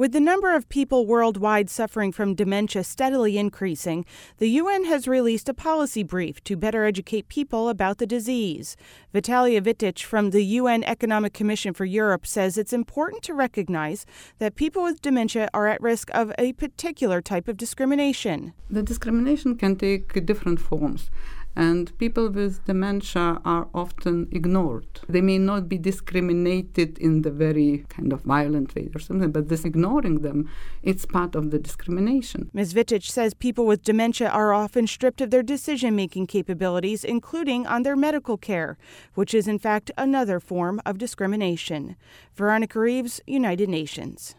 With the number of people worldwide suffering from dementia steadily increasing, the UN has released a policy brief to better educate people about the disease. Vitalia Vitic from the UN Economic Commission for Europe says it's important to recognize that people with dementia are at risk of a particular type of discrimination. The discrimination can take different forms, and people with dementia are often ignored. They may not be discriminated in the very kind of violent way or something, but this ignoring them, it's part of the discrimination. Ms. Vitic says people with dementia are often stripped of their decision-making capabilities, including on their medical care, which is in fact another form of discrimination. Veronica Reeves, United Nations.